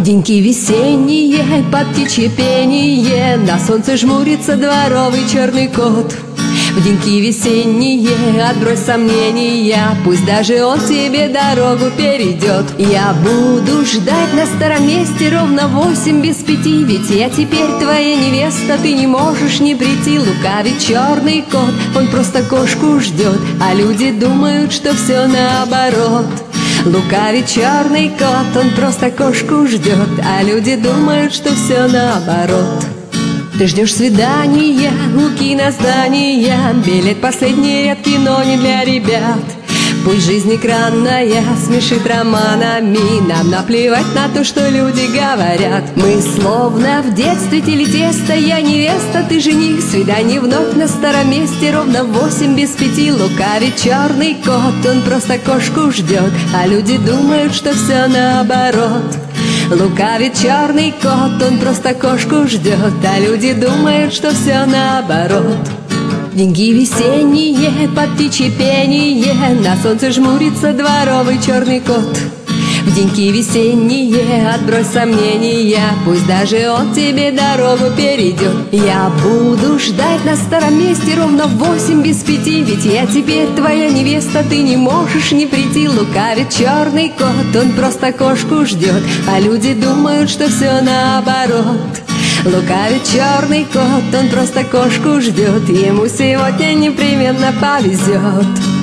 деньки весенние, под птичье пение, на солнце жмурится дворовый черный кот. В деньки весенние отбрось сомнения, пусть даже он тебе дорогу перейдет. Я буду ждать на старом месте ровно 8 без 5, ведь я теперь твоя невеста, ты не можешь не прийти. Лукавит черный кот, он просто кошку ждет, а люди думают, что все наоборот. Лукавит черный кот, он просто кошку ждет, а люди думают, что все наоборот. Ты ждешь свидания у киноздания, билет последний ряд, кино не для ребят. Пусть жизнь экранная смешит романами, нам наплевать на то, что люди говорят. Мы словно в детстве телетесто, я невеста, ты жених. Свидание вновь на старом месте, ровно 8 без 5. Лукавит черный кот, он просто кошку ждет, а люди думают, что все наоборот. Лукавит черный кот, он просто кошку ждет, а люди думают, что все наоборот. Деньги весенние, под птичье пение, на солнце жмурится дворовый черный кот. В деньки весенние отбрось сомнения, пусть даже он тебе дорогу перейдет. Я буду ждать на старом месте ровно 8 без 5, ведь я теперь твоя невеста, ты не можешь не прийти. Лукавит черный кот, он просто кошку ждет, а люди думают, что все наоборот. Лукавит черный кот, он просто кошку ждет, ему сегодня непременно повезет.